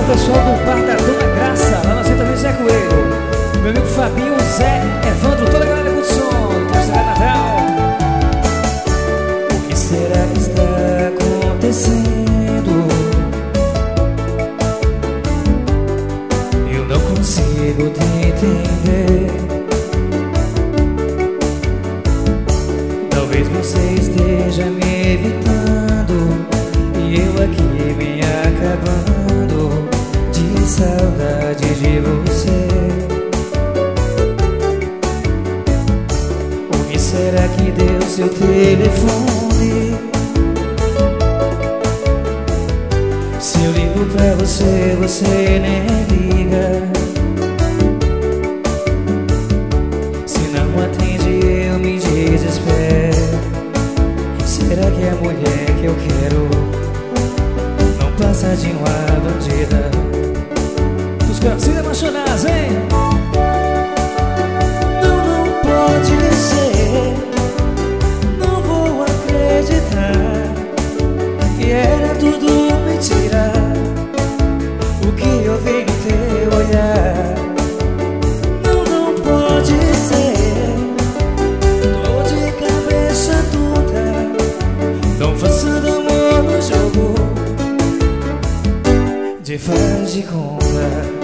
pessoal do Bar da Dona Graça, lá nós também Zé Coelho, meu amigo Fabinho, Zé, Evandro, toda a galera do som, Terceira Natal. O que será que está acontecendo? Eu não consigo te entender. Talvez você esteja me evitando e eu aqui me acabando de saudade de você. O que será que deu seu telefone? Se eu ligo pra você, você nem liga. Se não atende, eu me desespero. Será que é a mulher que eu quero não passa de uma bandida? Os cancinhos apaixonados, hein? Não pode ser. Não vou acreditar que era tudo mentira. O que eu vi no teu olhar. Não pode ser. Tô de cabeça toda. Tão passando amor no jogo de faz de conta.